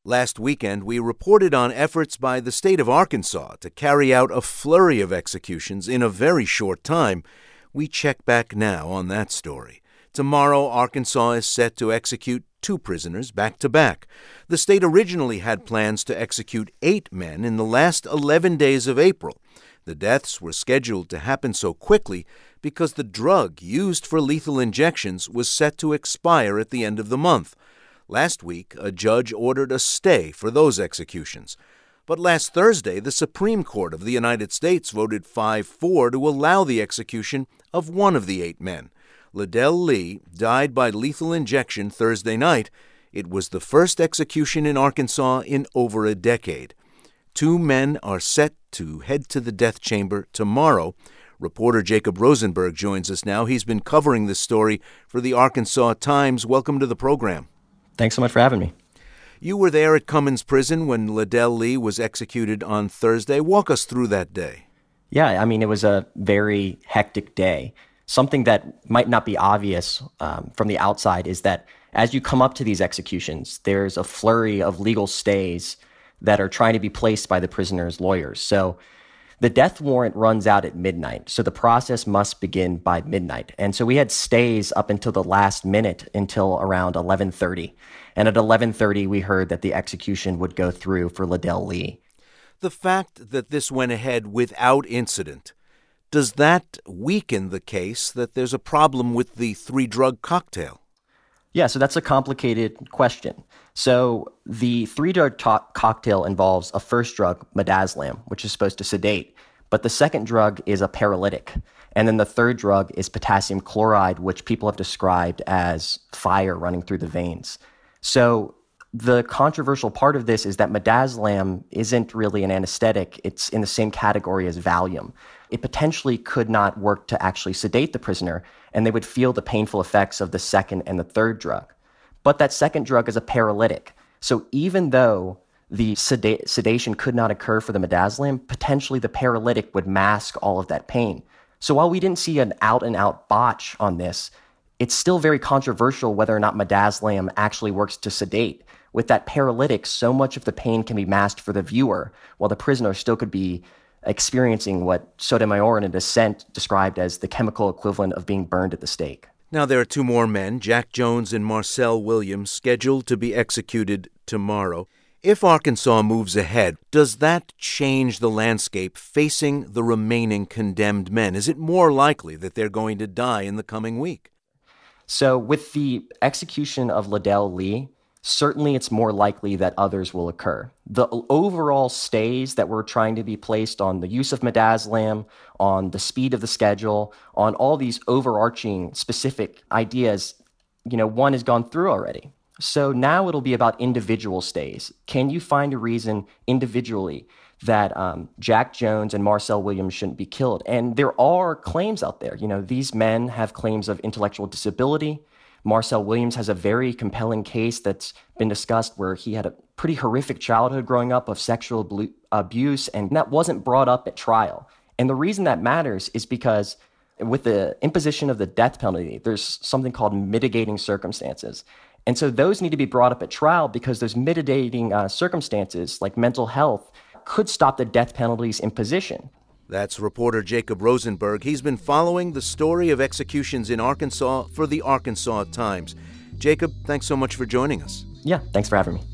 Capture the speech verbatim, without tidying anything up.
Last weekend, we reported on efforts by the state of Arkansas to carry out a flurry of executions in a very short time. We check back now on that story. Tomorrow, Arkansas is set to execute two prisoners back-to-back. The state originally had plans to execute eight men in the last eleven days of April. The deaths were scheduled to happen so quickly because the drug used for lethal injections was set to expire at the end of the month. Last week, a judge ordered a stay for those executions. But last Thursday, the Supreme Court of the United States voted five four to allow the execution of one of the eight men. Ladell Lee died by lethal injection Thursday night. It was the first execution in Arkansas in over a decade. Two men are set to head to the death chamber tomorrow. Reporter Jacob Rosenberg joins us now. He's been covering this story for the Arkansas Times. Welcome to the program. Thanks so much for having me. You were there at Cummins Prison when Ladell Lee was executed on Thursday. Walk us through that day. Yeah, I mean, it was a very hectic day. Something that might not be obvious um, from the outside is that as you come up to these executions, there's a flurry of legal stays that are trying to be placed by the prisoner's lawyers. So the death warrant runs out at midnight, so the process must begin by midnight. And so we had stays up until the last minute, until around eleven thirty. And at eleven thirty, we heard that the execution would go through for Ladell Lee. The fact that this went ahead without incident, does that weaken the case that there's a problem with the three-drug cocktail? Yeah, so that's a complicated question. So the three-drug to- cocktail involves a first drug, midazolam, which is supposed to sedate, but the second drug is a paralytic. And then the third drug is potassium chloride, which people have described as fire running through the veins. So the controversial part of this is that midazolam isn't really an anesthetic. It's in the same category as Valium. It potentially could not work to actually sedate the prisoner, and they would feel the painful effects of the second and the third drug. But that second drug is a paralytic. So even though the seda- sedation could not occur for the midazolam, potentially the paralytic would mask all of that pain. So while we didn't see an out-and-out botch on this, it's still very controversial whether or not midazolam actually works to sedate. With that paralytic, so much of the pain can be masked for the viewer, while the prisoner still could be experiencing what Sotomayor in a dissent described as the chemical equivalent of being burned at the stake. Now there are two more men, Jack Jones and Marcel Williams, scheduled to be executed tomorrow. If Arkansas moves ahead, does that change the landscape facing the remaining condemned men? Is it more likely that they're going to die in the coming week? So with the execution of Ladell Lee, certainly it's more likely that others will occur. The overall stays that were trying to be placed on the use of midazolam, on the speed of the schedule, on all these overarching specific ideas, you know, one has gone through already. So now it'll be about individual stays. Can you find a reason individually that um, Jack Jones and Marcel Williams shouldn't be killed? And there are claims out there. You know, these men have claims of intellectual disability. Marcel Williams has a very compelling case that's been discussed where he had a pretty horrific childhood growing up of sexual ablu- abuse, and that wasn't brought up at trial. And the reason that matters is because with the imposition of the death penalty, there's something called mitigating circumstances. And so those need to be brought up at trial because those mitigating uh, circumstances, like mental health, could stop the death penalty's imposition. That's reporter Jacob Rosenberg. He's been following the story of executions in Arkansas for the Arkansas Times. Jacob, thanks so much for joining us. Yeah, thanks for having me.